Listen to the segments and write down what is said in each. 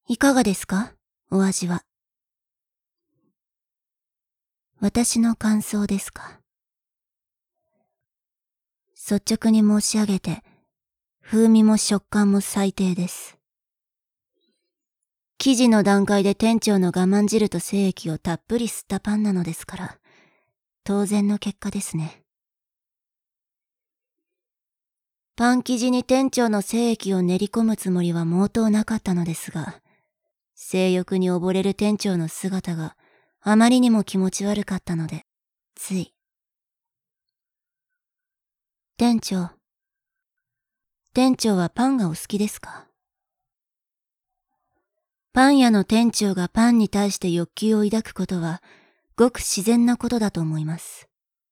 いかがですか？お味は。私の感想ですか？率直に申し上げて、風味も食感も最低です。生地の段階で店長の我慢汁と精液をたっぷり吸ったパンなのですから、当然の結果ですね。パン生地に店長の精液を練り込むつもりは毛頭なかったのですが、性欲に溺れる店長の姿があまりにも気持ち悪かったので、つい。店長はパンがお好きですか？パン屋の店長がパンに対して欲求を抱くことは、ごく自然なことだと思います。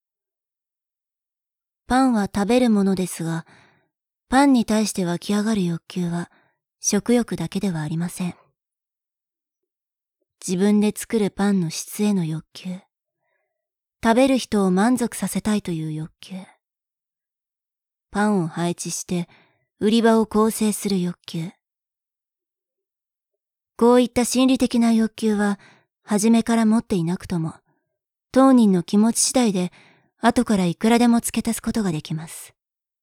パンは食べるものですが、パンに対して湧き上がる欲求は、食欲だけではありません。自分で作るパンの質への欲求、食べる人を満足させたいという欲求、パンを配置して売り場を構成する欲求。こういった心理的な欲求は、初めから持っていなくとも、当人の気持ち次第で、後からいくらでも付け足すことができます。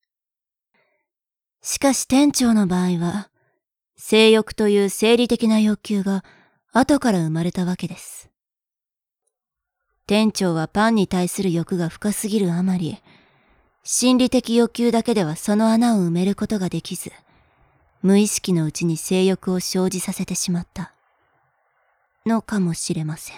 しかし店長の場合は、性欲という生理的な欲求が後から生まれたわけです。店長はパンに対する欲が深すぎるあまり、心理的欲求だけではその穴を埋めることができず、無意識のうちに性欲を生じさせてしまったのかもしれません。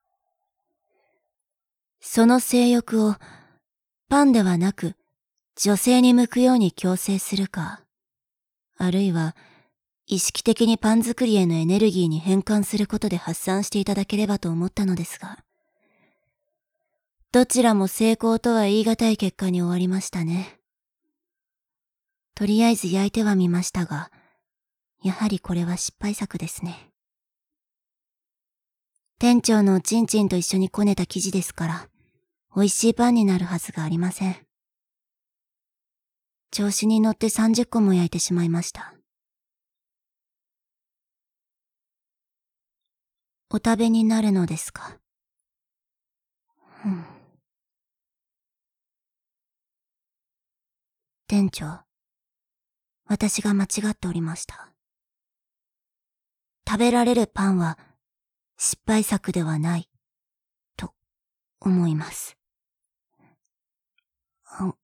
その性欲をパンではなく女性に向くように強制するか、あるいは意識的にパン作りへのエネルギーに変換することで発散していただければと思ったのですが、どちらも成功とは言い難い結果に終わりましたね。とりあえず焼いてはみましたが、やはりこれは失敗作ですね。店長のおちんちんと一緒にこねた生地ですから、美味しいパンになるはずがありません。調子に乗って30個も焼いてしまいました。お食べになるのですか？店長、私が間違っておりました。食べられるパンは失敗作ではない、と思います。